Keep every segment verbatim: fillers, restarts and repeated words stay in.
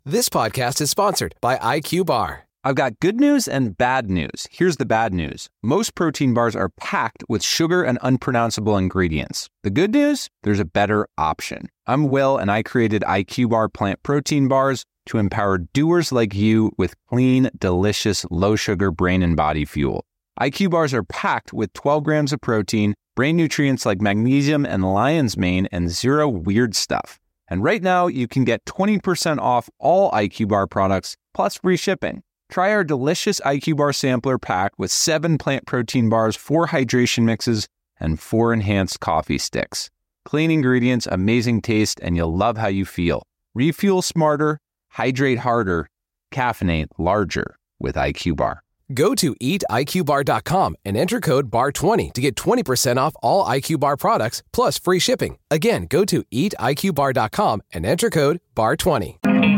This podcast is sponsored by I Q Bar. I've got good news and bad news. Here's the bad news. Most protein bars are packed with sugar and unpronounceable ingredients. The good news? There's a better option. I'm Will, and I created I Q Bar plant protein bars to empower doers like you with clean, delicious, low-sugar brain and body fuel. I Q Bars are packed with twelve grams of protein, brain nutrients like magnesium and lion's mane, and zero weird stuff. And right now, you can get twenty percent off all I Q Bar products, plus free shipping. Try our delicious I Q Bar sampler pack with seven plant protein bars, four hydration mixes, and four enhanced coffee sticks. Clean ingredients, amazing taste, and you'll love how you feel. Refuel smarter, hydrate harder, caffeinate larger with I Q Bar. Go to eat I Q bar dot com and enter code B A R twenty to get twenty percent off all I Q Bar products plus free shipping. Again, go to eat I Q bar dot com and enter code B A R twenty.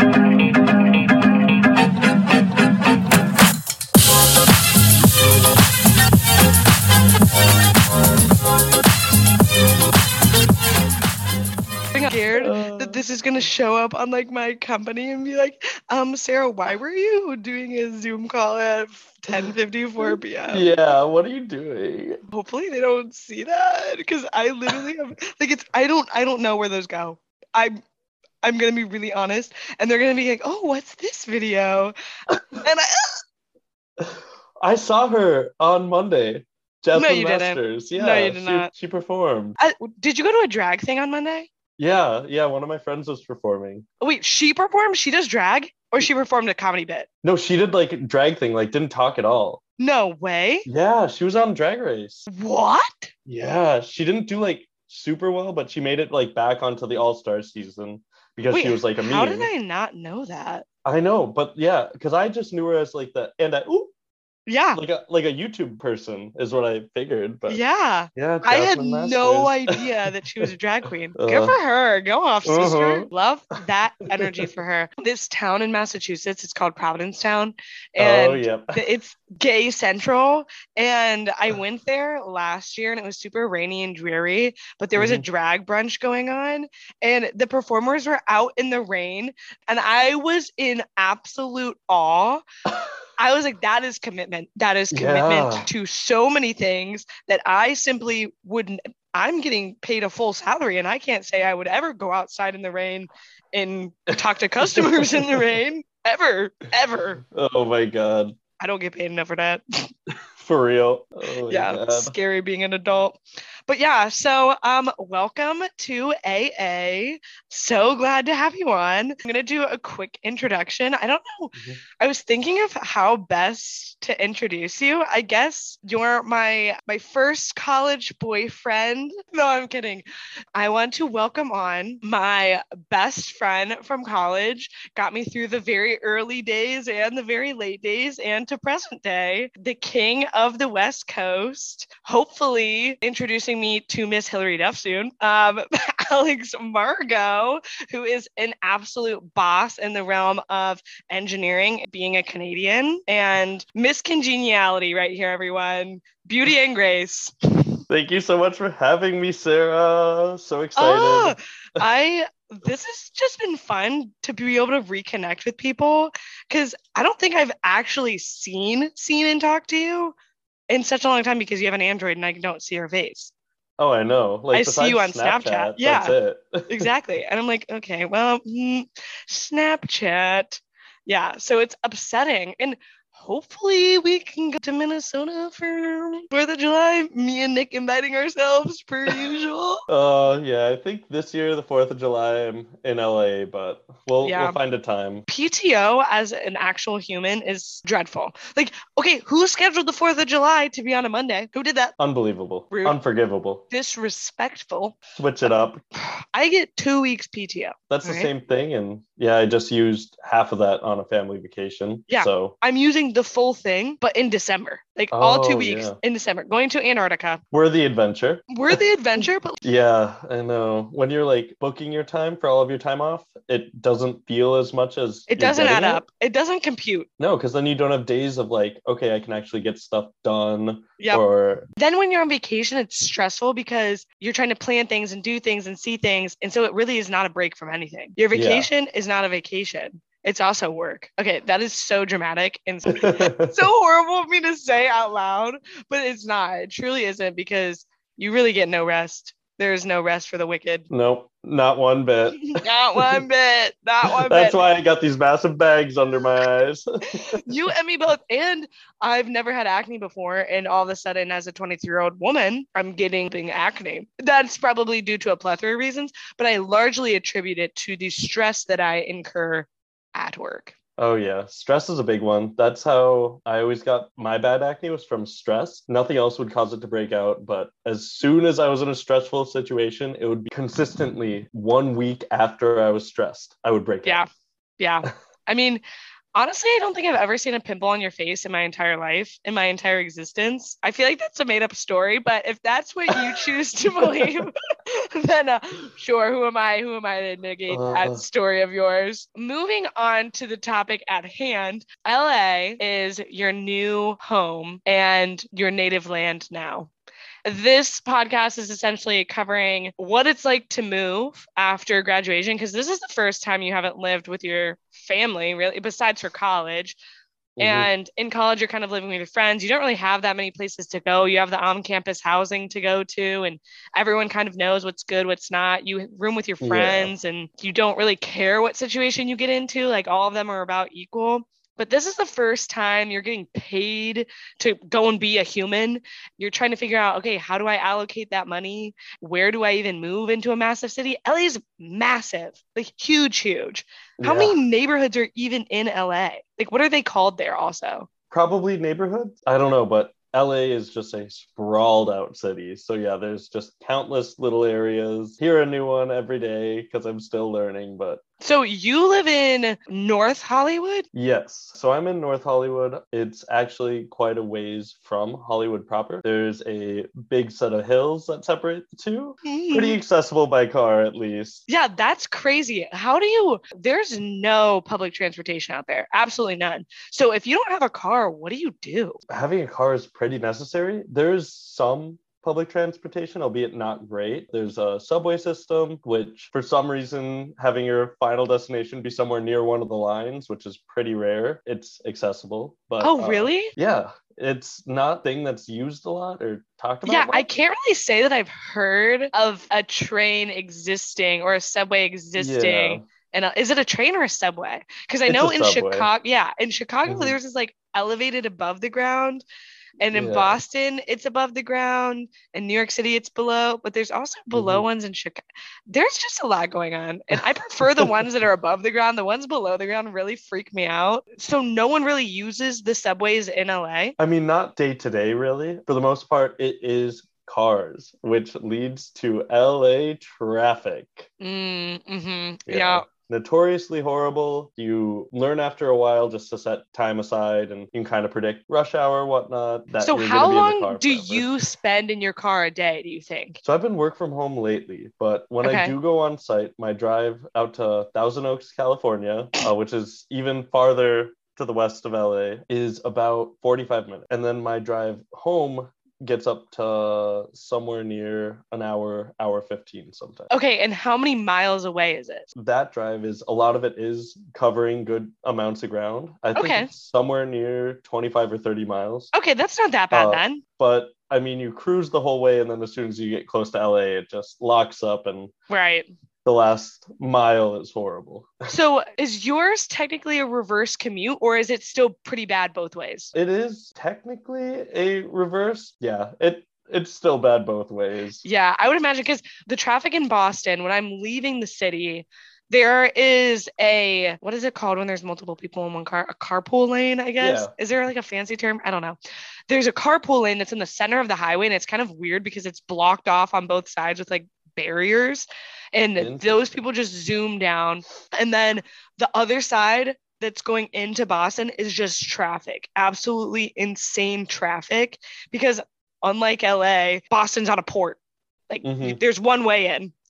I'm scared that this is going to show up on like my company and be like, um, Sarah, why were you doing a Zoom call at ten fifty-four p.m.? Yeah, what are you doing? Hopefully they don't see that, because I literally have, like, it's, I don't, I don't know where those go. I'm, I'm going to be really honest, and they're going to be like, oh, what's this video? And I, I saw her on Monday. Jasmine No, you Masters. didn't. Yeah, No, you did she, not. she performed. I, did you go to a drag thing on Monday? Yeah, yeah, one of my friends was performing. Wait, she performed? She does drag? Or she performed a comedy bit? No, she did like a drag thing, like didn't talk at all. No way. Yeah, she was on Drag Race. What? Yeah, she didn't do like super well, but she made it like back onto the All-Star season because Wait, she was like a meme. how did I not know that? I know, but yeah, because I just knew her as like the and I ooh, Yeah. like a like a YouTube person is what I figured. But Yeah. yeah, I had Jasmine no Masters. idea that she was a drag queen. Uh, Good for her. Go off, sister. uh-huh. Love that energy for her. This town in Massachusetts, it's called Providencetown. And Oh, yep. th- it's gay central. And I went there last year and it was super rainy and dreary, but there was a Mhm. drag brunch going on and the performers were out in the rain. And I was in absolute awe. I was like, that is commitment. That is commitment Yeah. to so many things that I simply wouldn't. I'm getting paid a full salary and I can't say I would ever go outside in the rain and talk to customers in the rain. Ever, ever. Oh my God. I don't get paid enough for that. For real. Oh my Yeah, God. scary being an adult. But yeah, so um, welcome to A A. So glad to have you on. I'm gonna do a quick introduction. I don't know. Mhm. I was thinking of how best to introduce you. I guess you're my my first college boyfriend. No, I'm kidding. I want to welcome on my best friend from college. Got me through the very early days and the very late days and to present day. The king of the West Coast. Hopefully introducing me to Miss Hillary Duff soon. Um, Alex Margot, who is an absolute boss in the realm of engineering, being a Canadian, and Miss Congeniality right here, everyone. Beauty and grace. Thank you so much for having me, Sarah. So excited. Oh, I this has just been fun to be able to reconnect with people because I don't think I've actually seen seen and talked to you in such a long time because you have an Android and I don't see your face. Oh, I know. Like, I see you on besides Snapchat. Yeah. That's it. Exactly. And I'm like, okay, well, mm, Snapchat. Yeah. So it's upsetting. And hopefully we can go to Minnesota for fourth of July. Me and Nick inviting ourselves per usual. Uh, yeah, I think this year, the fourth of July, I'm in L A, but we'll, Yeah. we'll find a time. P T O as an actual human is dreadful. Like, okay, who scheduled the fourth of July to be on a Monday? Who did that? Unbelievable. Rude. Unforgivable. Disrespectful. Switch it up. I get two weeks P T O. That's the Right. same thing. And yeah, I just used half of that on a family vacation. Yeah. So I'm using the full thing, but in December. Like all two Oh, weeks yeah. in December. Going to Antarctica. we're the adventure. We're the adventure, but Yeah, I know. When you're like booking your time for all of your time off, it doesn't feel as much as it you're doesn't getting add it. up. It doesn't compute. No, because then you don't have days of like, okay, I can actually get stuff done. Yep. Or Then when you're on vacation, it's stressful because you're trying to plan things and do things and see things. And so it really is not a break from anything. Your Yeah. vacation is not a vacation. It's also work. Okay, that is so dramatic and so horrible of me to say out loud, but it's not. It truly isn't, because you really get no rest. There is no rest for the wicked. Nope, not one bit. Not one bit. Not one That's bit. why I got these massive bags under my eyes. You and me both. And I've never had acne before. And all of a sudden, as a twenty-three-year-old woman, I'm getting acne. That's probably due to a plethora of reasons, but I largely attribute it to the stress that I incur at work. Oh yeah, stress is a big one. That's how I always got my bad acne, was from stress. Nothing else would cause it to break out, but as soon as I was in a stressful situation, it would be consistently one week after I was stressed, I would break Yeah. out. Yeah. I mean, honestly, I don't think I've ever seen a pimple on your face in my entire life, in my entire existence. I feel like that's a made up story, but if that's what you choose to believe, then uh, sure, who am I? Who am I to negate Uh. that story of yours? Moving on to the topic at hand, L A is your new home and your native land now. This podcast is essentially covering what it's like to move after graduation, because this is the first time you haven't lived with your family, really, besides for college. Mm-hmm. And in college, you're kind of living with your friends. You don't really have that many places to go. You have the on-campus housing to go to, and everyone kind of knows what's good, what's not. You room with your friends, yeah. And you don't really care what situation you get into. Like, all of them are about equal. But this is the first time you're getting paid to go and be a human. You're trying to figure out, okay, how do I allocate that money? Where do I even move into a massive city? L A is massive, like huge, huge. How yeah. many neighborhoods are even in L A? Like, what are they called there also? Probably neighborhoods. I don't know, but L A is just a sprawled out city. So yeah, there's just countless little areas. Hear a new one every day because I'm still learning, but so you live in North Hollywood? Yes. So I'm in North Hollywood. It's actually quite a ways from Hollywood proper. There's a big set of hills that separate the two. Mm. Pretty accessible by car, at least. Yeah, that's crazy. How do you, there's no public transportation out there. Absolutely none. So if you don't have a car, what do you do? Having a car is pretty necessary. There's some public transportation, albeit not great. There's a subway system, which for some reason, having your final destination be somewhere near one of the lines, which is pretty rare, it's accessible. But oh, really? Uh, yeah. It's not a thing that's used a lot or talked about. Yeah, much. I can't really say that I've heard of a train existing or a subway existing. Yeah. And a, is it a train or a subway? Because I know in subway. Chicago, yeah, in Chicago, mm-hmm. there's this like elevated above the ground. And in yeah. Boston, it's above the ground. In New York City, it's below. But there's also below mm-hmm. ones in Chicago. There's just a lot going on. And I prefer the ones that are above the ground. The ones below the ground really freak me out. So no one really uses the subways in L A? I mean, not day to day, really. For the most part, it is cars, which leads to L A traffic. Mm, mm-hmm. Yeah. yeah. Notoriously horrible. You learn after a while just to set time aside, and you can kind of predict rush hour, whatnot. That so how long do forever. You spend in your car a day, do you think? So I've been work from home lately, but when okay. I do go on site, my drive out to Thousand Oaks, California, uh, which is even farther to the west of L A, is about forty-five minutes. And then my drive home gets up to somewhere near an hour, hour fifteen sometimes. Okay, and how many miles away is it? That drive is, a lot of it is covering good amounts of ground. I think okay. it's somewhere near twenty-five or thirty miles. Okay, that's not that bad uh, then. But I mean, you cruise the whole way, and then as soon as you get close to L A, it just locks up, and right. the last mile is horrible. So is yours technically a reverse commute, or is it still pretty bad both ways? It is technically a reverse. Yeah, it it's still bad both ways. Yeah, I would imagine, because the traffic in Boston, when I'm leaving the city, there is a, what is it called when there's multiple people in one car? A carpool lane, I guess. Yeah. Is there like a fancy term? I don't know. There's a carpool lane that's in the center of the highway, and it's kind of weird because it's blocked off on both sides with like barriers. And those people just zoom down. And then the other side that's going into Boston is just traffic. Absolutely insane traffic. Because unlike L A, Boston's on a port. Like mm-hmm. there's one way in.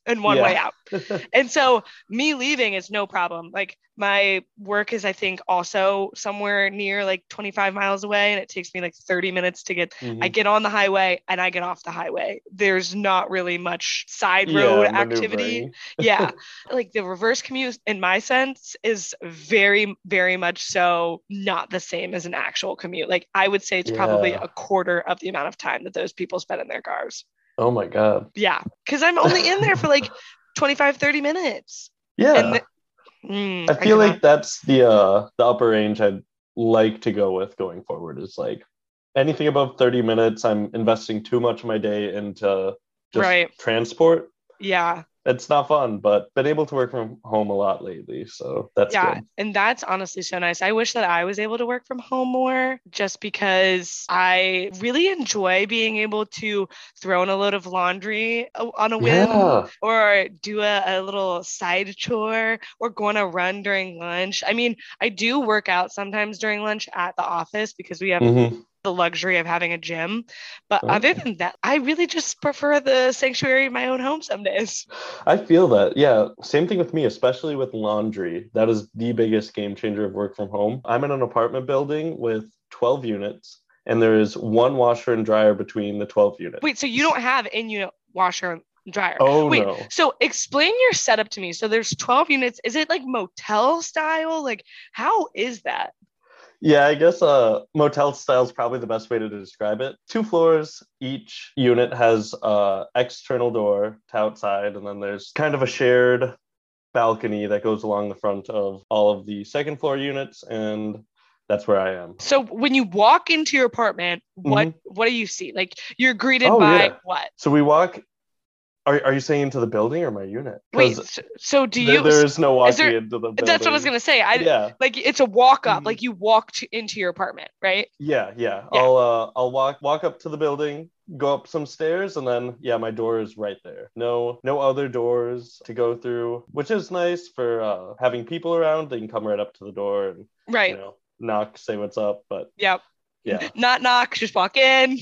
and one yeah. way out. And so me leaving is no problem. Like my work is, I think, also somewhere near like twenty-five miles away, and it takes me like thirty minutes to get, mm-hmm. I get on the highway and I get off the highway. There's not really much side road yeah, activity. Yeah. Like the reverse commute in my sense is very, very much so not the same as an actual commute. Like I would say it's yeah. probably a quarter of the amount of time that those people spend in their cars. Oh my God. Yeah. Cause I'm only in there for like twenty-five, thirty minutes. Yeah. And th- mm, I feel I like that's the uh the upper range I'd like to go with going forward, is like anything above thirty minutes, I'm investing too much of my day into just right. transport. Yeah. It's not fun, but been able to work from home a lot lately. So that's yeah, good. And that's honestly so nice. I wish that I was able to work from home more, just because I really enjoy being able to throw in a load of laundry on a whim yeah. or do a, a little side chore or go on a run during lunch. I mean, I do work out sometimes during lunch at the office because we have mm-hmm. the luxury of having a gym. But oh. other than that, I really just prefer the sanctuary of my own home some days. I feel that. Yeah. Same thing with me, especially with laundry. That is the biggest game changer of work from home. I'm in an apartment building with twelve units, and there is one washer and dryer between the twelve units. Wait, so you don't have in-unit washer and dryer? Oh, Wait, no. So explain your setup to me. So there's twelve units. Is it like motel style? Like, how is that? Yeah, I guess uh, motel style is probably the best way to describe it. Two floors, each unit has an external door to outside, and then there's kind of a shared balcony that goes along the front of all of the second floor units, and that's where I am. So when you walk into your apartment, what mm-hmm. what do you see? Like you're greeted oh, by yeah. what? So we walk... Are are you saying into the building or my unit? Wait, so, so do you? There, there is no walking is there, into the building. That's what I was gonna say. I yeah. Like it's a walk up. Mm-hmm. Like you walk to, into your apartment, right? Yeah, yeah, yeah. I'll uh I'll walk walk up to the building, go up some stairs, and then yeah, my door is right there. No no other doors to go through, which is nice for uh, having people around. They can come right up to the door and right, you know, knock, say what's up. But yep. Yeah. Not knock, just walk in.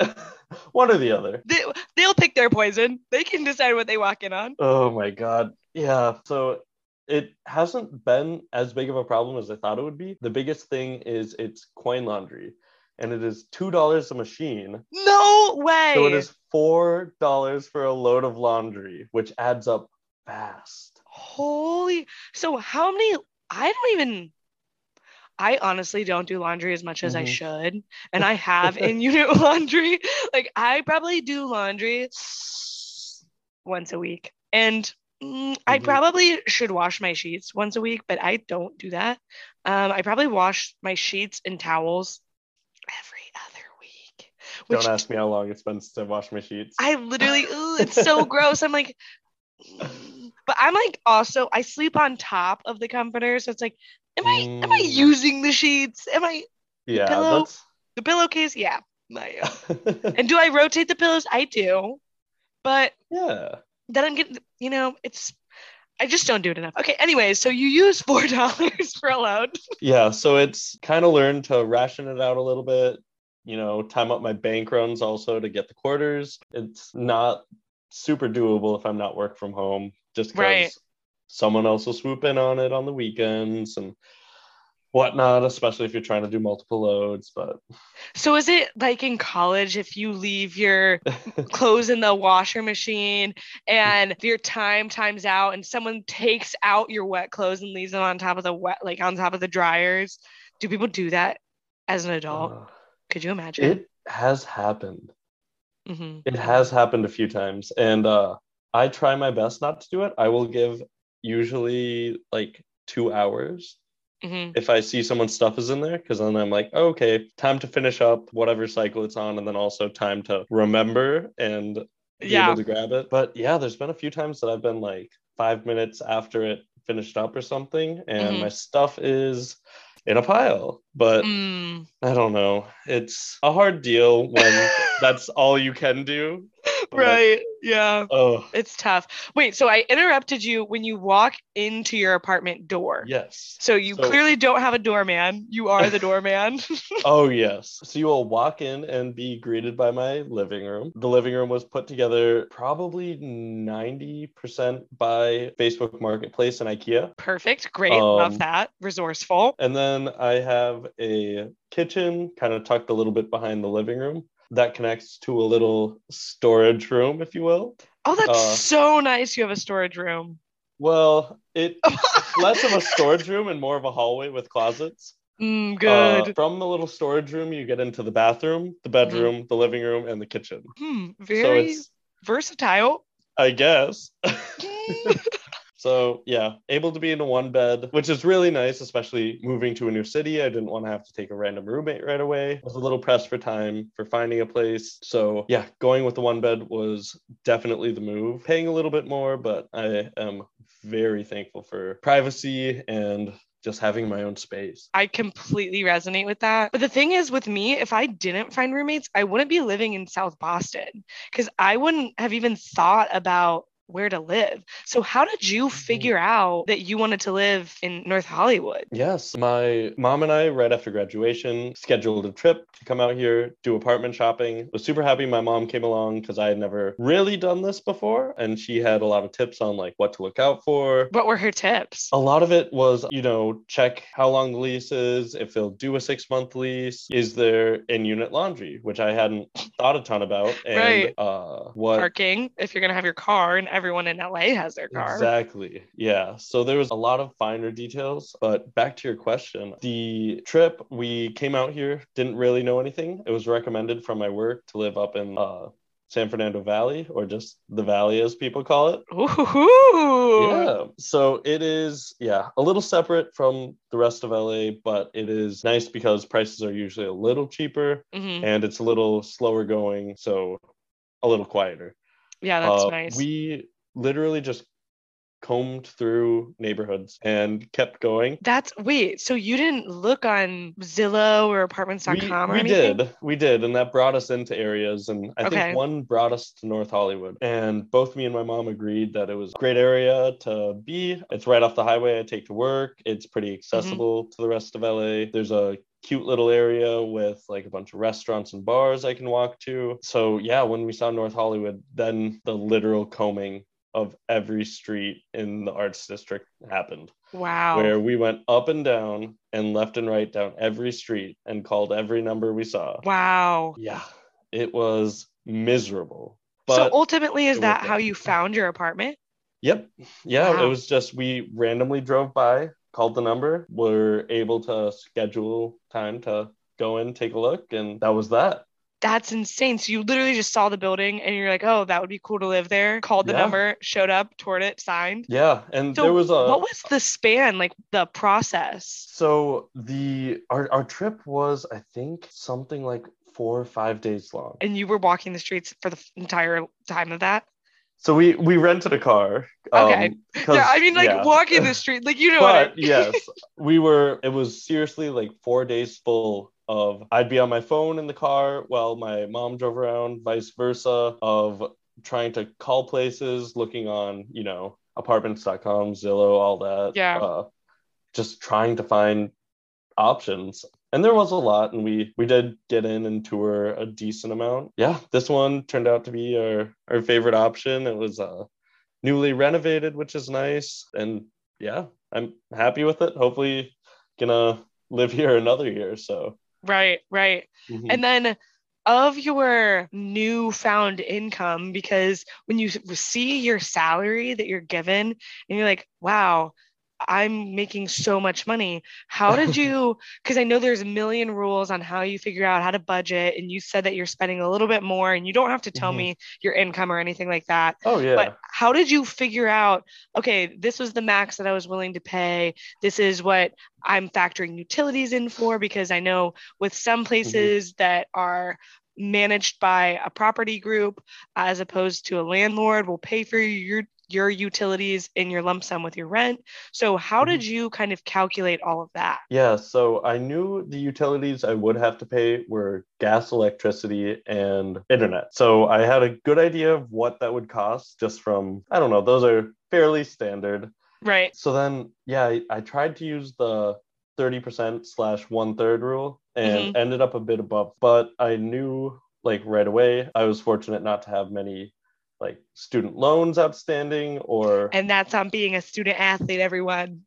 One or the other. They, they'll pick their poison. They can decide what they walk in on. Oh my God. Yeah. So it hasn't been as big of a problem as I thought it would be. The biggest thing is it's coin laundry, and it is two dollars a machine. No way. So it is four dollars for a load of laundry, which adds up fast. Holy. So how many, I don't even... I honestly don't do laundry as much as mm-hmm. I should. And I have in-unit laundry. Like I probably do laundry once a week. And mm, mm-hmm. I probably should wash my sheets once a week, but I don't do that. Um, I probably wash my sheets and towels every other week. Which, don't ask me how long it's been since I washed my sheets. I literally, ooh, it's so gross. I'm like, mm. But I'm like also, I sleep on top of the comforter. So it's like, Am I am I using the sheets? Am I yeah, the pillow? That's... The pillowcase? Yeah. I am. And do I rotate the pillows? I do. But yeah. Then I'm getting, you know, it's I just don't do it enough. Okay, anyways, so you use four dollars for a load. Yeah, so it's kind of learned to ration it out a little bit, you know, time up my bank runs also to get the quarters. It's not super doable if I'm not work from home, just because right. someone else will swoop in on it on the weekends and whatnot, especially if you're trying to do multiple loads. But so is it like in college, if you leave your clothes in the washer machine and your time times out and someone takes out your wet clothes and leaves them on top of the wet, like on top of the dryers, do people do that as an adult? Uh, Could you imagine? It has happened. Mm-hmm. It has happened a few times, and uh I try my best not to do it. I will give usually like two hours mm-hmm. if I see someone's stuff is in there, because then I'm like, oh, okay, time to finish up whatever cycle it's on, and then also time to remember and be yeah. able to grab it. But yeah, there's been a few times that I've been like five minutes after it finished up or something, and mm-hmm. my stuff is in a pile. But mm. I don't know. It's a hard deal when that's all you can do. Right. Yeah. Oh, It's tough. Wait, so I interrupted you when you walk into your apartment door. yes. So you So, clearly don't have a doorman. You are the doorman. oh, yes. So you will walk in and be greeted by my living room. The living room was put together probably ninety percent by Facebook Marketplace and IKEA. Perfect. Great. Um, Love that. Resourceful. And then I have a kitchen kind of tucked a little bit behind the living room that connects to a little storage room, if you will. Oh, that's Uh, so nice. You have a storage room. well, it, it's less of a storage room and more of a hallway with closets. Mm, Uh, good. from the little storage room, you get into the bathroom, the bedroom, Mhm. the living room, and the kitchen. Hmm. So Very it's, versatile. I guess. Mm. So yeah, able to be in a one bed, which is really nice, especially moving to a new city. I didn't want to have to take a random roommate right away. I was a little pressed for time for finding a place. So yeah, going with the one bed was definitely the move. Paying a little bit more, but I am very thankful for privacy and just having my own space. I completely resonate with that. But the thing is, with me, if I didn't find roommates, I wouldn't be living in South Boston because I wouldn't have even thought about where to live. So how did you figure out that you wanted to live in North Hollywood? Yes, my mom and I, right after graduation, scheduled a trip to come out here, do apartment shopping. Was super happy my mom came along because I had never really done this before, and she had a lot of tips on like what to look out for. What were her tips? A lot of it was, you know, check how long the lease is, if they'll do a six month lease, is there in-unit laundry, which I hadn't thought a ton about, and Right. uh, what Parking, if you're going to have your car, and everyone in L A has their car. Exactly. Yeah. So there was a lot of finer details. But back to your question, the trip, we came out here, didn't really know anything. It was recommended from my work to live up in uh, San Fernando Valley, or just the Valley as people call it. Ooh. Yeah. So it is, yeah, a little separate from the rest of L A, but it is nice because prices are usually a little cheaper Mm-hmm. and it's a little slower going. So a little quieter. Yeah, that's Uh, nice. we literally just combed through neighborhoods and kept going. That's wait, so you didn't look on Zillow or apartments dot com We or we anything? did, we did, and that brought us into areas, and I think Okay. one brought us to North Hollywood, and both me and my mom agreed that it was a great area to be. It's right off the highway I take to work. It's pretty accessible to the rest of L A. There's a cute little area with like a bunch of restaurants and bars I can walk to. So yeah, when we saw North Hollywood, then the literal combing of every street in the arts district happened, Wow. where we went up and down and left and right down every street and called every number we saw. Wow. Yeah, it was miserable. So But ultimately, is it that worked how out. you found your apartment? Yep. Yeah, it Wow. was just we randomly drove by, called the number, were able to schedule time to go in, take a look, and that was that. That's insane. So you literally just saw the building and you're like, oh, that would be cool to live there. Called the Yeah. number, showed up, toured it, signed. Yeah, and there So was a what was the span, like the process? so the our our trip was, I think, something like four or five days long. And you were walking the streets for the f- entire time of that? So we we rented a car. Okay. Um, 'cause- Yeah, I mean, like yeah. walking the street, like you know what I But yes, we were, it was seriously like four days full of, I'd be on my phone in the car while my mom drove around, vice versa, of trying to call places, looking on, you know, apartments dot com, Zillow, all that. Yeah. Uh, just trying to find options. And there was a lot, and we we did get in and tour a decent amount. Yeah, this one turned out to be our, our favorite option. It was uh, newly renovated, which is nice. And yeah, I'm happy with it. Hopefully gonna live here another year. So Right, right. mhm. And then of your newfound income, because when you s- see your salary that you're given and you're like, wow, I'm making so much money. How did you, because I know there's a million rules on how you figure out how to budget, and you said that you're spending a little bit more, and you don't have to tell Mhm. me your income or anything like that. Oh yeah. But how did you figure out, okay, this was the max that I was willing to pay. This is what I'm factoring utilities in for, because I know with some places that are managed by a property group as opposed to a landlord will pay for your your utilities in your lump sum with your rent. So how Mhm. did you kind of calculate all of that? Yeah, so I knew the utilities I would have to pay were gas, electricity, and internet. So I had a good idea of what that would cost just from, I don't know, those are fairly standard. Right. So then, yeah, I, I tried to use the thirty percent slash one third rule and Mm-hmm. ended up a bit above, but I knew like right away, I was fortunate not to have many like student loans outstanding or And that's on being a student athlete, everyone.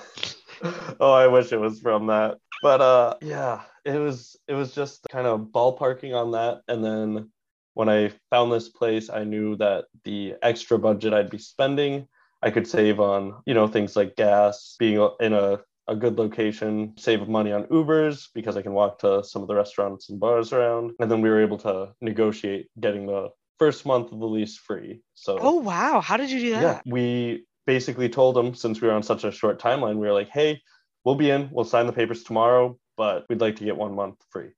oh, I wish it was from that. But uh yeah, it was it was just kind of ballparking on that. And then when I found this place, I knew that the extra budget I'd be spending, I could save on, you know, things like gas, being in a a good location, save money on Ubers because I can walk to some of the restaurants and bars around. And then we were able to negotiate getting the first month of the lease free. Oh, So wow. How did you do yeah, that? we basically told them, since we were on such a short timeline, we were like, hey, we'll be in, we'll sign the papers tomorrow, but we'd like to get one month free.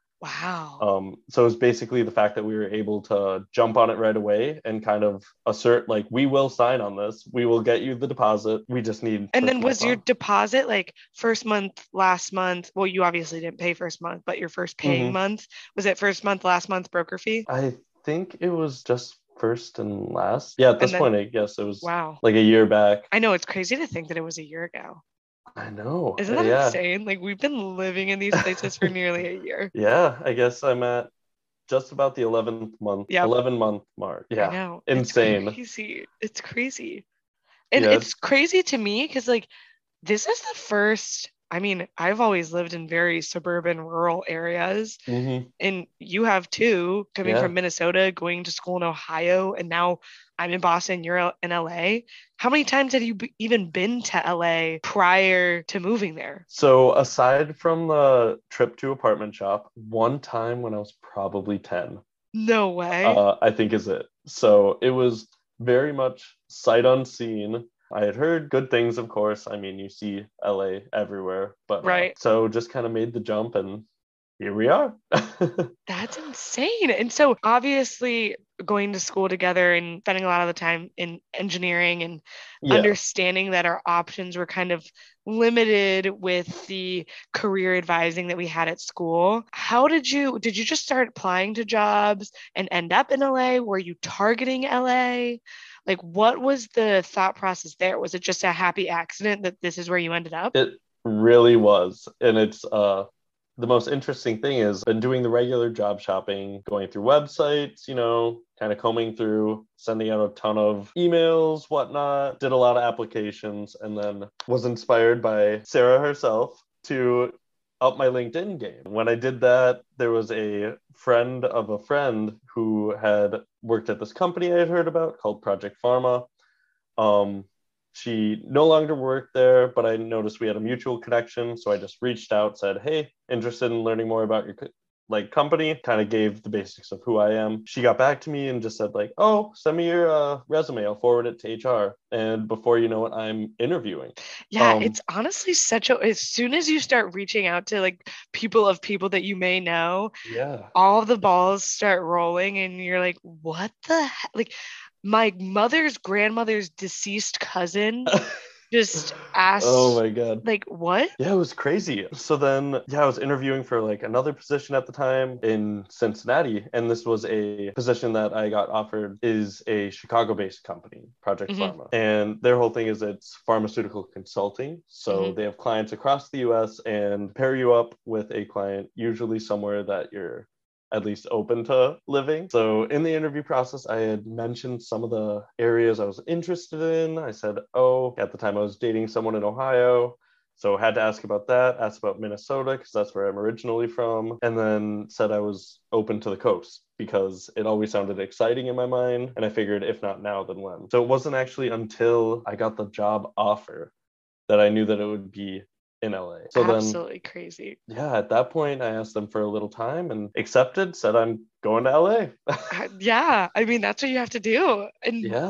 Wow. Um, so it was basically the fact that we were able to jump on it right away and kind of assert, like, we will sign on this. We will get you the deposit. We just need And to then sign was your on. deposit like first month, last month? Well, you obviously didn't pay first month, but your first paying Mm-hmm. month, was it first month, last month broker fee? I think it was just first and last. Yeah, at And this then, point, I guess it was wow. like a year back. I know it's crazy to think that it was a year ago. I know. Isn't that Yeah. insane? Like we've been living in these places for nearly a year. Yeah, I guess I'm at just about the eleventh month, Yep, eleven month mark. I Yeah, know. It's insane. crazy. It's crazy. And Yeah, it's crazy to me because like this is the first, I mean, I've always lived in very suburban, rural areas, mm-hmm. and you have too, coming Yeah. from Minnesota, going to school in Ohio, and now I'm in Boston, you're in L A. How many times had you b- even been to L A prior to moving there? So aside from the trip to apartment shop, one time when I was probably ten, No way. uh, I think is it. So it was very much sight unseen. I had heard good things, of course. I mean, you see L A everywhere, but uh, Right. so just kind of made the jump, and here we are. That's insane. And so obviously going to school together and spending a lot of the time in engineering and Yeah. understanding that our options were kind of limited with the career advising that we had at school. How did you did you just start applying to jobs and end up in L A? Were you targeting L A? Like what was the thought process there? Was it just a happy accident that this is where you ended up? It really was. And it's uh the most interesting thing is been doing the regular job shopping, going through websites, you know, kind of combing through, sending out a ton of emails, whatnot, did a lot of applications, and then was inspired by Sarah herself to up my LinkedIn game. When I did that, there was a friend of a friend who had worked at this company I had heard about called Project Pharma. Um, she no longer worked there, but I noticed we had a mutual connection. So I just reached out, said, hey, interested in learning more about your like company, kind of gave the basics of who I am. She got back to me and just said like, oh, send me your uh, resume. I'll forward it to H R. And before you know it, I'm interviewing. Yeah, Um, it's honestly such a, as soon as you start reaching out to like people of people that you may know, yeah. all of the balls start rolling and you're like, what the heck? Like my mother's grandmother's deceased cousin just Oh asked, my God. like, what? Yeah, it was crazy. So then, yeah, I was interviewing for like another position at the time in Cincinnati, and this was a position that I got offered is a Chicago-based company, Project Mm-hmm, Pharma. And their whole thing is it's pharmaceutical consulting. So mm-hmm. they have clients across the U S and pair you up with a client, usually somewhere that you're at least open to living. So in the interview process, I had mentioned some of the areas I was interested in. I said, oh, at the time I was dating someone in Ohio. So had to ask about that, asked about Minnesota, because that's where I'm originally from, and then said I was open to the coast because it always sounded exciting in my mind. And I figured if not now, then when? So it wasn't actually until I got the job offer that I knew that it would be in L A. So Absolutely then, crazy. yeah, at that point, I asked them for a little time and accepted, said I'm going to L A. I- yeah, I mean, that's what you have to do. And Yeah.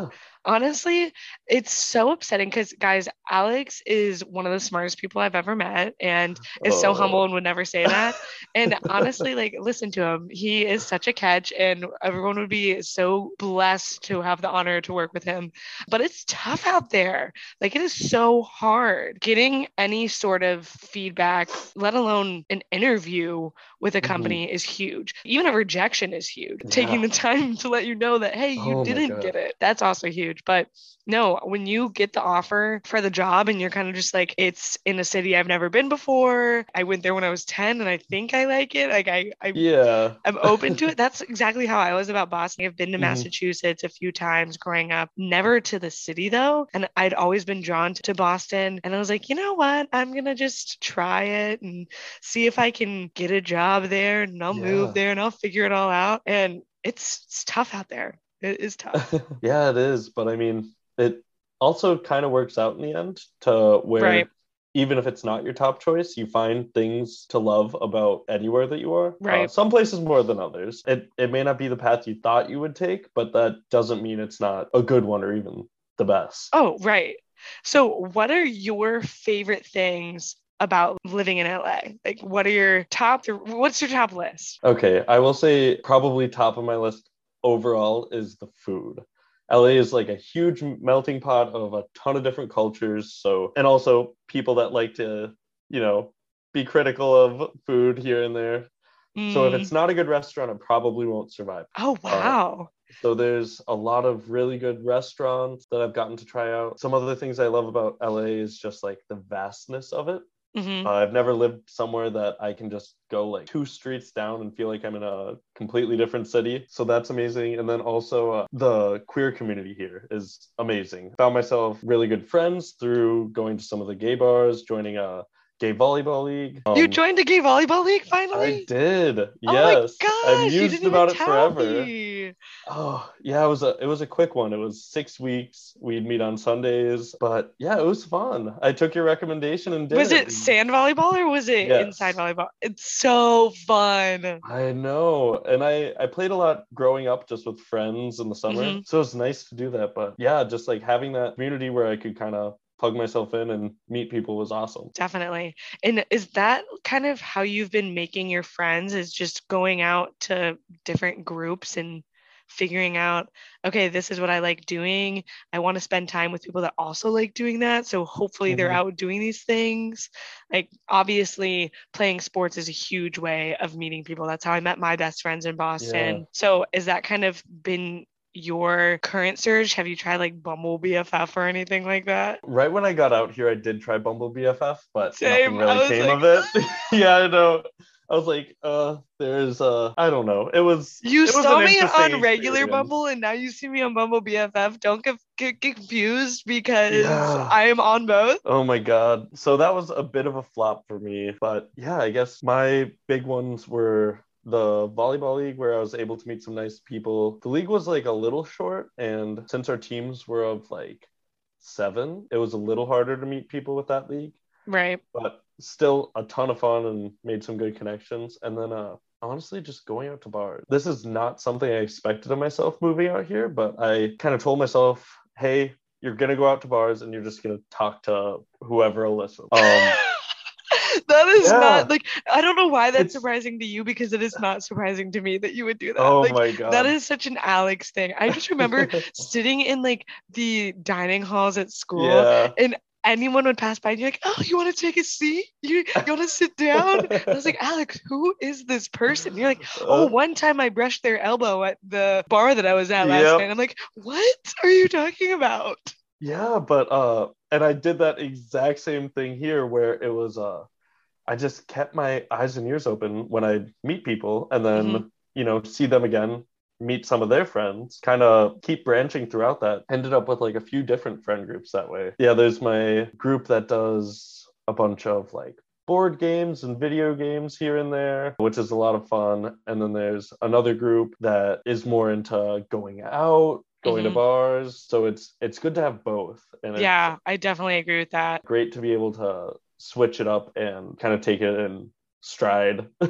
Honestly, it's so upsetting because, guys, Alex is one of the smartest people I've ever met and is so humble Oh. and would never say that. And honestly, like, listen to him. He is such a catch, and everyone would be so blessed to have the honor to work with him. But it's tough out there. Like, it is so hard getting any sort of feedback, let alone an interview with a company, mm-hmm. is huge. Even a rejection is huge. Yeah. Taking the time to let you know that, hey, you oh didn't get it. That's also huge. But no, when you get the offer for the job and you're kind of just like, it's in a city I've never been before. I went there when I was ten and I think I like it. Like I, I yeah, I'm open to it. That's exactly how I was about Boston. I've been to mm-hmm. Massachusetts a few times growing up, never to the city though. And I'd always been drawn to Boston. And I was like, you know what? I'm going to just try it and see if I can get a job there, and I'll yeah. move there and I'll figure it all out. And it's, it's tough out there. It is tough. Yeah, it is. But I mean, it also kind of works out in the end to where right. even if it's not your top choice, you find things to love about anywhere that you are. Right. Uh, some places more than others. It it may not be the path you thought you would take, but that doesn't mean it's not a good one or even the best. Oh, right. So what are your favorite things about living in L A? Like, what are your top, what's your top list? Okay, I will say probably top of my list overall is the food. L A is like a huge melting pot of a ton of different cultures. So, and also people that like to, you know, be critical of food here and there. Mm. So if it's not a good restaurant, it probably won't survive. Oh, wow. Uh, so there's a lot of really good restaurants that I've gotten to try out. Some other things I love about L A is just like the vastness of it. Mm-hmm. Uh, I've never lived somewhere that I can just go like two streets down and feel like I'm in a completely different city. So that's amazing. And then also uh, the queer community here is amazing. Found myself really good friends through going to some of the gay bars, joining a gay volleyball league. Um, you joined a gay volleyball league finally? I did. Oh yes. My gosh, I've used you didn't about even it tell forever. Me. Oh, yeah, it was a it was a quick one. It was six weeks. We'd meet on Sundays, but yeah, it was fun. I took your recommendation and did Was it. it sand volleyball or was it yes. inside volleyball? It's so fun. I know. And I I played a lot growing up just with friends in the summer. Mm-hmm. So it was nice to do that, but yeah, just like having that community where I could kind of plug myself in and meet people was awesome. Definitely. And is that kind of how you've been making your friends, is just going out to different groups and figuring out, okay, this is what I like doing. I want to spend time with people that also like doing that. So hopefully mm-hmm. they're out doing these things. Like, obviously playing sports is a huge way of meeting people. That's how I met my best friends in Boston. Yeah. So is that kind of been your current surge? Have you tried like Bumble B F F or anything like that? Right when I got out here, I did try Bumble B F F, but Same. nothing really came like, of it. Yeah, I know. I was like, uh, there's, uh, I don't know. It was. You it was saw me on regular experience. Bumble, and now you see me on Bumble B F F. Don't get, get confused because yeah. I am on both. Oh my God. So that was a bit of a flop for me. But yeah, I guess my big ones were the volleyball league, where I was able to meet some nice people. The league was like a little short, and since our teams were of like seven, it was a little harder to meet people with that league. Right. But still a ton of fun and made some good connections. And then uh honestly, just going out to bars. This is not something I expected of myself moving out here, but I kind of told myself, hey, you're gonna go out to bars and you're just gonna talk to whoever will listen. Um That is yeah. not like, I don't know why that's it's, surprising to you, because it is not surprising to me that you would do that. Oh like, my God. That is such an Alex thing. I just remember sitting in like the dining halls at school yeah. and anyone would pass by and you're like, oh, you want to take a seat? You, you want to sit down? I was like, Alex, who is this person? And you're like, oh, one time I brushed their elbow at the bar that I was at last yep. night. I'm like, what are you talking about? Yeah, but uh, and I did that exact same thing here, where it was uh, I just kept my eyes and ears open when I meet people, and then mm-hmm. you know, see them again, meet some of their friends, kind of keep branching throughout that. Ended up with like a few different friend groups that way. Yeah, there's my group that does a bunch of like board games and video games here and there, which is a lot of fun. And then there's another group that is more into going out, going mm-hmm. to bars. So it's it's good to have both. And yeah, I definitely agree with that. Great to be able to switch it up and kind of take it in stride.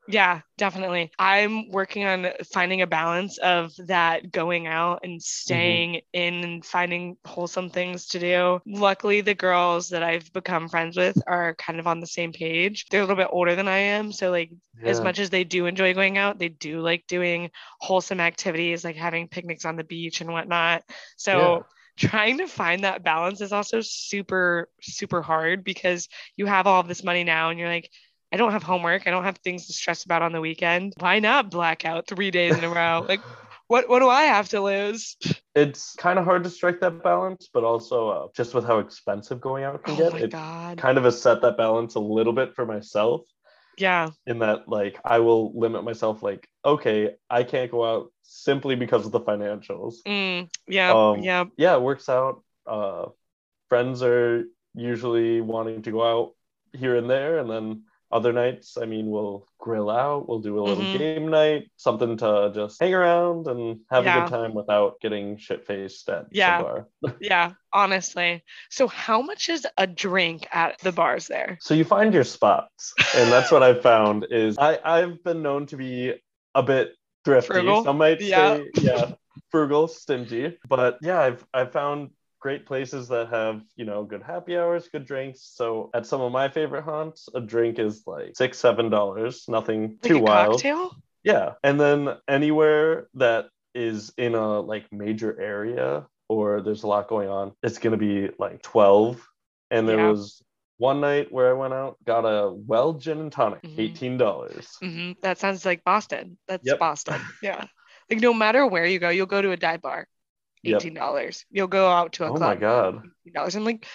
Yeah, definitely. I'm working on finding a balance of that going out and Mm-hmm. staying in and finding wholesome things to do. Luckily, the girls that I've become friends with are kind of on the same page. They're a little bit older than I am. So, like, as Yeah. much as they do enjoy going out, they do like doing wholesome activities, like having picnics on the beach and whatnot. Yeah. So, trying to find that balance is also super, super hard because you have all of this money now and you're like, I don't have homework. I don't have things to stress about on the weekend. Why not black out three days in a row? Like, what what do I have to lose? It's kind of hard to strike that balance, but also uh, just with how expensive going out can Oh get, my it God. kind of has set that balance a little bit for myself Yeah. in that, like, I will limit myself, like, okay, I can't go out simply because of the financials. Mm, yeah. Um, Yeah. yeah, it works out. Uh, friends are usually wanting to go out here and there, and then other nights, I mean, we'll grill out, we'll do a little Hmm. game night, something to just hang around and have a good Yeah. time without getting shit faced at some Yeah. bar. Yeah. Honestly. So, how much is a drink at the bars there? So you find your spots, and that's what I've found is I I've been known to be a bit thrifty. Frugal. Some might Yeah. say, yeah, frugal, stingy, but yeah, I've I've found great places that have, you know, good happy hours, good drinks. So at some of my favorite haunts, a drink is like six, seven dollars, nothing Like too a wild. cocktail? Yeah, and then anywhere that is in a like major area or there's a lot going on, it's gonna be like twelve. And there Yeah. was one night where I went out, got a well gin and tonic, Hmm. eighteen dollars. Hmm. That sounds like Boston. That's Yep. Boston. Yeah. Like, no matter where you go, you'll go to a dive bar, Yep. eighteen dollars. You'll go out to a Oh my club, God. eighteen dollars. I'm like,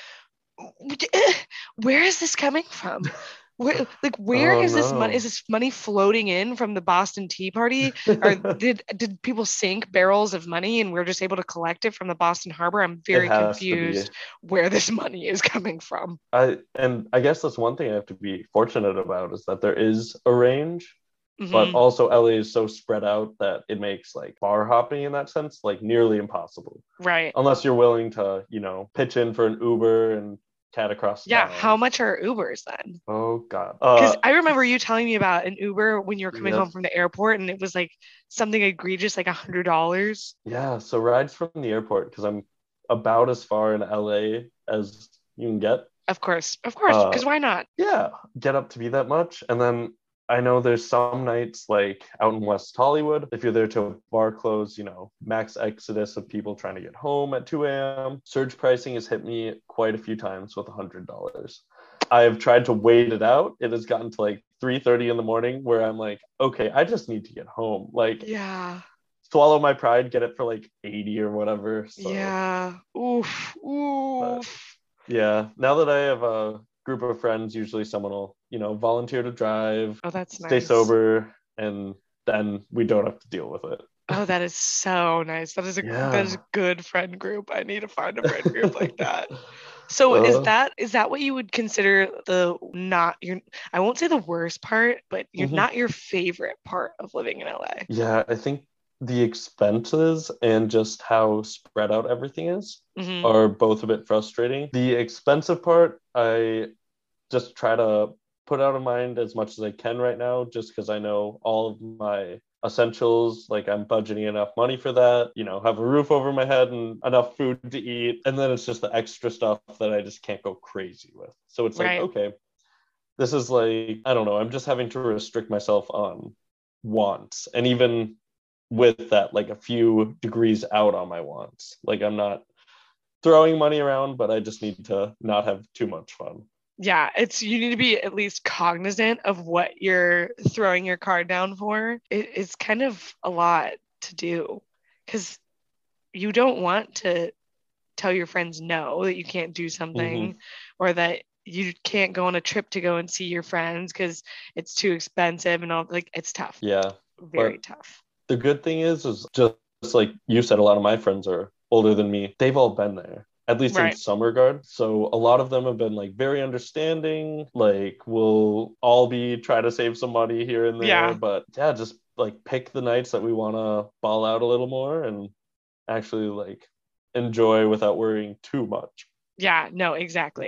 where is this coming from? Where, like, where Oh is this money? Is no. this money floating in from the Boston Tea Party, or did did people sink barrels of money and we're just able to collect it from the Boston Harbor? I'm It very has to be. confused where this money is coming from. I and I guess that's one thing I have to be fortunate about is that there is a range, but Hmm. also L A is so spread out that it makes like bar hopping in that sense like nearly impossible. Right. Unless you're willing to, you know, pitch in for an Uber and cat across Yeah. How town. much are Ubers then? Oh God. Because Uh, I remember you telling me about an Uber when you were coming yep. home from the airport, and it was like something egregious, like a hundred dollars. Yeah. So rides from the airport because I'm about as far in L A as you can get. Of course, of course. Uh, Because why not? yeah, get up to be that much, and then I know there's some nights like out in West Hollywood, if you're there till bar close, you know, max exodus of people trying to get home at two a.m. Surge pricing has hit me quite a few times with one hundred dollars. I've tried to wait it out. It has gotten to like three thirty in the morning where I'm like, okay, I just need to get home. Like, Yeah. swallow my pride, get it for like eighty or whatever. So, Yeah. Oof. but Oof. yeah, now that I have a group of friends, usually someone will, you know, volunteer to drive, Oh, that's stay nice. sober, and then we don't have to deal with it. Oh, that is so nice. That is a that is Yeah. a good friend group. I need to find a friend group like that. So is uh, that is that what you would consider the not your I won't say the worst part, but you're mhm. not your favorite part of living in L A? Yeah, I think the expenses and just how spread out everything is Hmm. are both a bit frustrating. The expensive part, I just try to put out of mind as much as I can right now, just because I know all of my essentials, like I'm budgeting enough money for that, you know, have a roof over my head and enough food to eat. And then it's just the extra stuff that I just can't go crazy with. So it's like, Right. okay, this is like, I don't know, I'm just having to restrict myself on wants. And even with that, like a few degrees out on my wants. Like I'm not throwing money around, but I just need to not have too much fun. Yeah, it's you need to be at least cognizant of what you're throwing your card down for. It, it's kind of a lot to do because you don't want to tell your friends no, that you can't do Mm-hmm. something or that you can't go on a trip to go and see your friends because it's too expensive and all. Like, it's tough, Yeah. very But tough. the good thing is, is just like you said, a lot of my friends are older than me. They've all been there, at least in Right. some regard. So a lot of them have been like very understanding. Like we'll all be try to save some money here and there, Yeah. but yeah, just like pick the nights that we want to ball out a little more and actually like enjoy without worrying too much. Yeah. No, exactly.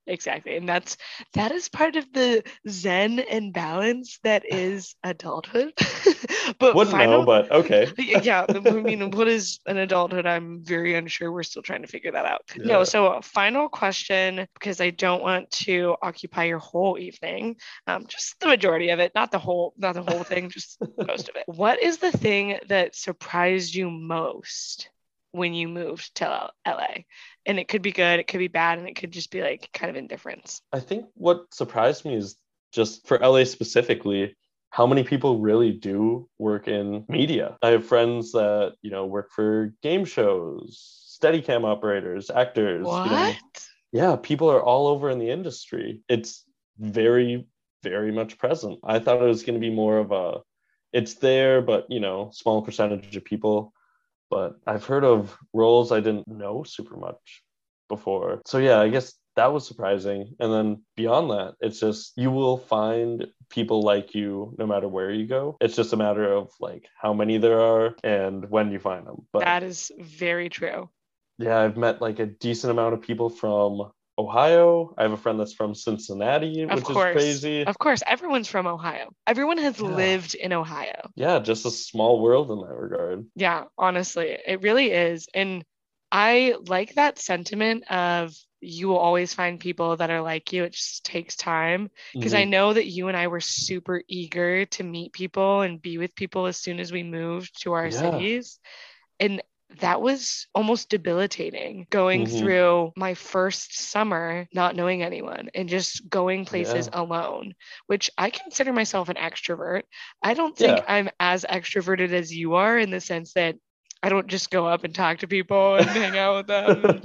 Exactly. And that's that is part of the zen and balance that is adulthood. But Wouldn't know, final but okay. yeah, I mean, what is an adulthood? I'm very unsure. We're still trying to figure that out. Yeah. No, so a final question, because I don't want to occupy your whole evening. Um, just the majority of it, not the whole, not the whole thing, just most of it. What is the thing that surprised you most when you moved to L A? And it could be good, it could be bad, and it could just be like kind of indifference. I think what surprised me is just for L A specifically, how many people really do work in media. I have friends that, you know, work for game shows, Steadicam operators, actors. What? You know, yeah, people are all over in the industry. It's very, very much present. I thought it was going to be more of a, it's there, but, you know, small percentage of people. But I've heard of roles I didn't know super much before. So yeah, I guess that was surprising. And then beyond that, it's just you will find people like you no matter where you go. It's just a matter of like how many there are and when you find them. But that is very true. Yeah, I've met like a decent amount of people from Ohio. I have a friend that's from Cincinnati, Of which course. is crazy. Of course, everyone's from Ohio. Everyone has Yeah. lived in Ohio. Yeah, just a small world in that regard. Yeah, honestly, it really is. And I like that sentiment of you will always find people that are like you. It just takes time. Because Mhm. I know that you and I were super eager to meet people and be with people as soon as we moved to our Yeah. cities. And that was almost debilitating going Mhm. through my first summer not knowing anyone and just going places Yeah. alone, which I consider myself an extrovert. I don't think Yeah. I'm as extroverted as you are in the sense that I don't just go up and talk to people and hang out with them.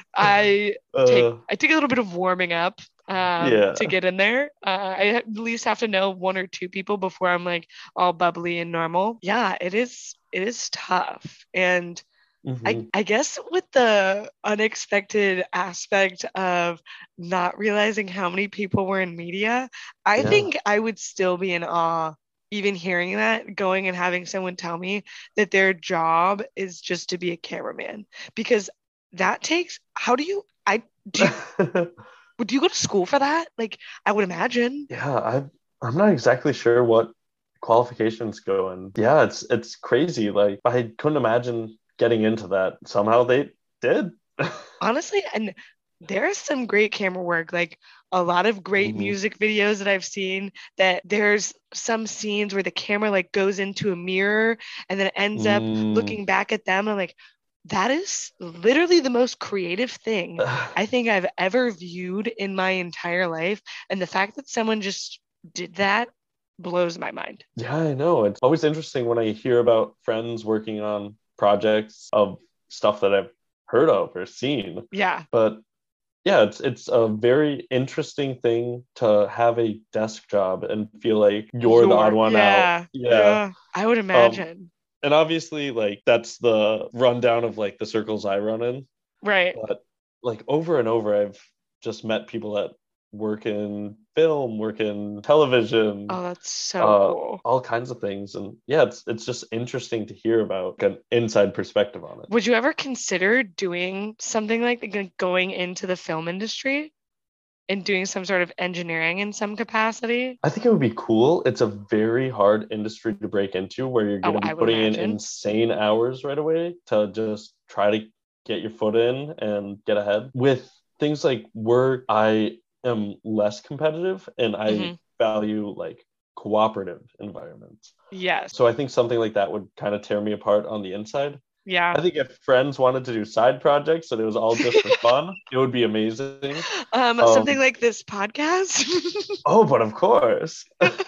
I take Uh, I take a little bit of warming up um, Yeah. to get in there. Uh, I at least have to know one or two people before I'm like all bubbly and normal. Yeah, it is it is tough. And I, Mhm. I guess with the unexpected aspect of not realizing how many people were in media, I Yeah. think I would still be in awe even hearing that, going and having someone tell me that their job is just to be a cameraman. Because that takes, how do you, I do you, do you go to school for that? Like, I would imagine. Yeah, I I'm not exactly sure what qualifications go in. Yeah, it's it's crazy. Like I couldn't imagine getting into that. Somehow they did. Honestly, and there's some great camera work, like a lot of great Mhm. music videos that I've seen that there's some scenes where the camera like goes into a mirror and then it ends up Mm. looking back at them. I'm like, that is literally the most creative thing I think I've ever viewed in my entire life. And the fact that someone just did that blows my mind. Yeah, I know. It's always interesting when I hear about friends working on projects of stuff that I've heard of or seen. Yeah. But yeah, it's it's a very interesting thing to have a desk job and feel like you're, the odd one yeah, out. Yeah. I would Um, imagine. and obviously, like that's the rundown of like the circles I run in. Right. But like over and over, I've just met people that work in film, work in television, Oh, that's so uh, cool. all kinds of things. And yeah, it's it's just interesting to hear about an inside perspective on it. Would you ever consider doing something like like going into the film industry and doing some sort of engineering in some capacity? I think it would be cool. It's a very hard industry to break into where you're going Oh, to be I would putting in imagine. insane hours right away to just try to get your foot in and get ahead. With things like work, I am less competitive and I Mhm. value like cooperative environments. Yes. So I think something like that would kind of tear me apart on the inside. Yeah. I think if friends wanted to do side projects and it was all just for fun, it would be amazing. Um, Um, something like this podcast. Oh, but of course.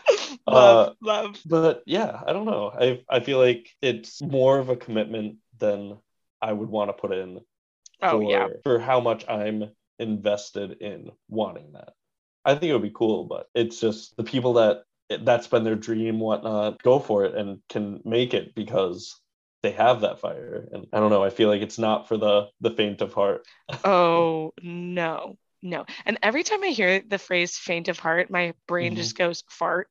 love, Uh, love. But yeah, I don't know. I I feel like it's more of a commitment than I would want to put in Oh, for yeah. for how much I'm invested in wanting that. I think it would be cool, but it's just the people that that's been their dream, whatnot, go for it and can make it because they have that fire. And I don't know. I feel like it's not for the the faint of heart. Oh, no. No. And every time I hear the phrase faint of heart, my brain Mhm. just goes fart.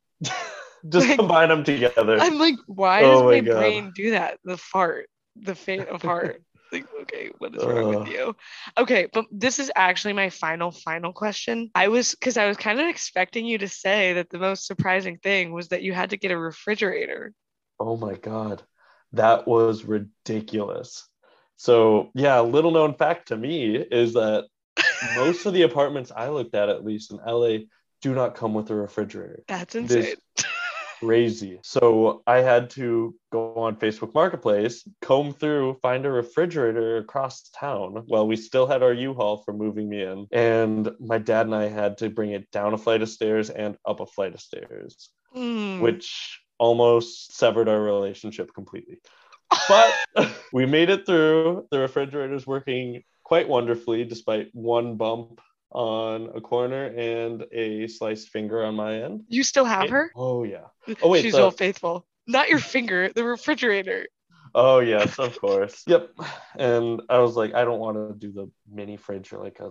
Just Like, combine them together. I'm like, why Oh does my my God. brain do that? The fart, the faint of heart. Like, okay, what is wrong uh, with you? Okay, but this is actually my final, final question. I was, because I was kind of expecting you to say that the most surprising thing was that you had to get a refrigerator. Oh my God. That was ridiculous. So yeah, little known fact to me is that most of the apartments I looked at, at least in L A, do not come with a refrigerator. That's insane. Crazy. So I had to go on Facebook Marketplace, comb through, find a refrigerator across town while we still had our U-Haul for moving me in. And my dad and I had to bring it down a flight of stairs and up a flight of stairs, mm. which almost severed our relationship completely. But we made it through. The refrigerator's working quite wonderfully, despite one bump on a corner and a sliced finger on my end. You still have it, her? Oh, yeah. Oh, wait. She's the... so faithful. Not your finger, the refrigerator. Oh, yes, of course. Yep. And I was like, I don't want to do the mini fridge or like a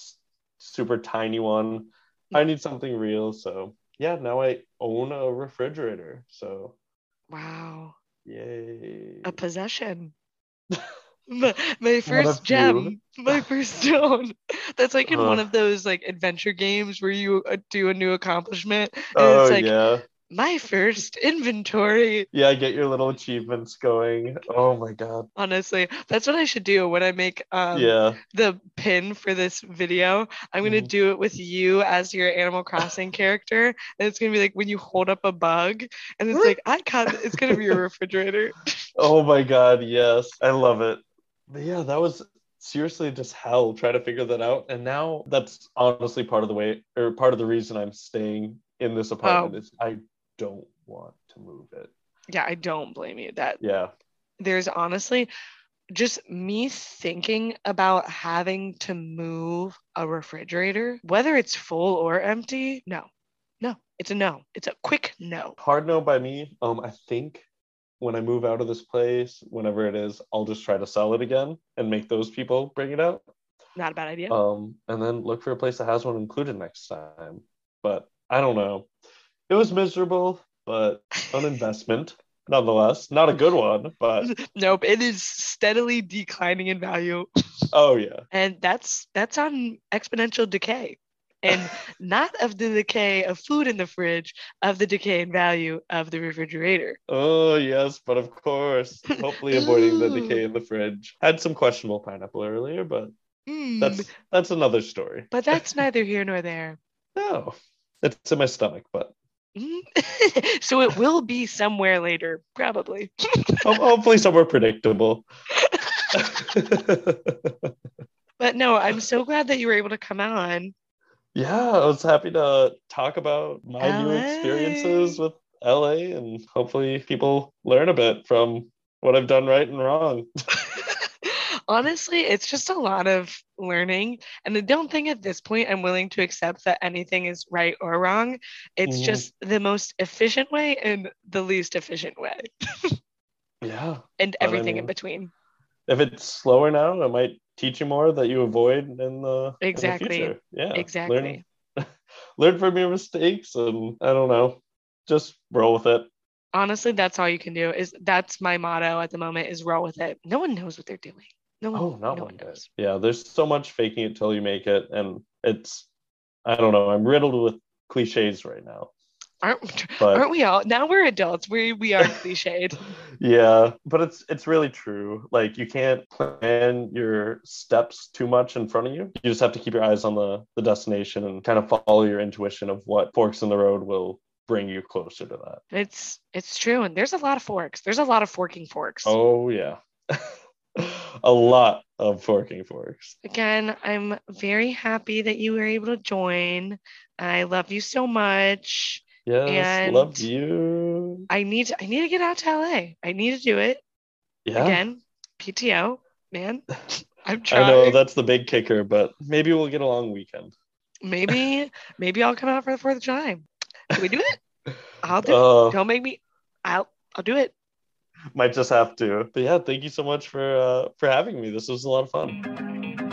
super tiny one. I need something real. So, yeah, now I own a refrigerator. So, wow. Yay. A possession. my, my first gem, my first stone. That's like in uh, one of those like adventure games where you uh, do a new accomplishment. And oh, it's like, yeah. My first inventory. Yeah, get your little achievements going. Oh my God. Honestly, that's what I should do when I make um yeah. the pin for this video. I'm going to mm-hmm. do it with you as your Animal Crossing character. And it's going to be like when you hold up a bug and it's like, I caught it's going to be a refrigerator. Oh my God. Yes. I love it. But yeah, that was seriously just hell trying to figure that out. And now that's honestly part of the way or part of the reason I'm staying in this apartment oh. is I don't want to move it. Yeah, I don't blame you. That yeah. There's honestly just me thinking about having to move a refrigerator, whether it's full or empty. No, no, it's a no. It's a quick no. Hard no by me. Um, I think when I move out of this place, whenever it is, I'll just try to sell it again and make those people bring it out. Not a bad idea. Um, and then look for a place that has one included next time. But I don't know. It was miserable, but an investment nonetheless. Not a good one, but nope, it is steadily declining in value. Oh yeah. And that's that's on exponential decay. And not of the decay of food in the fridge, of the decay in value of the refrigerator. Oh yes, but of course, hopefully avoiding the decay in the fridge. Had some questionable pineapple earlier, but mm. that's that's another story. But that's neither here nor there. No, it's in my stomach, but so it will be somewhere later, probably. Hopefully somewhere predictable. But no, I'm so glad that you were able to come on. Yeah, I was happy to talk about my L A new experiences with L A, and hopefully people learn a bit from what I've done right and wrong. Honestly, it's just a lot of learning. And I don't think at this point I'm willing to accept that anything is right or wrong. It's mm. just the most efficient way and the least efficient way. Yeah. And everything I mean, in between. If it's slower now, it might teach you more that you avoid in the, exactly. in the future. Yeah. Exactly. Learn, learn from your mistakes and I don't know, just roll with it. Honestly, that's all you can do. Is that's my motto at the moment is roll with it. No one knows what they're doing. No one, oh, not no one one knows. Yeah, there's so much faking it till you make it. And it's, I don't know, I'm riddled with cliches right now. Aren't, but, aren't we all? Now we're adults. We we are cliched. Yeah, but it's it's really true. Like you can't plan your steps too much in front of you. You just have to keep your eyes on the, the destination and kind of follow your intuition of what forks in the road will bring you closer to that. It's it's true. And there's a lot of forks. There's a lot of forking forks. Oh, yeah. A lot of forking forks. Again, I'm very happy that you were able to join. I love you so much. Yes, and love you. I need to, I need to get out to L A. I need to do it. Yeah. Again, P T O, man. I'm trying. I know that's the big kicker, but maybe we'll get a long weekend. Maybe, maybe I'll come out for the fourth of July. Can we do it? I'll do uh, it. Don't make me. I'll I'll do it. Might just have to. But yeah, thank you so much for uh, for having me. This was a lot of fun.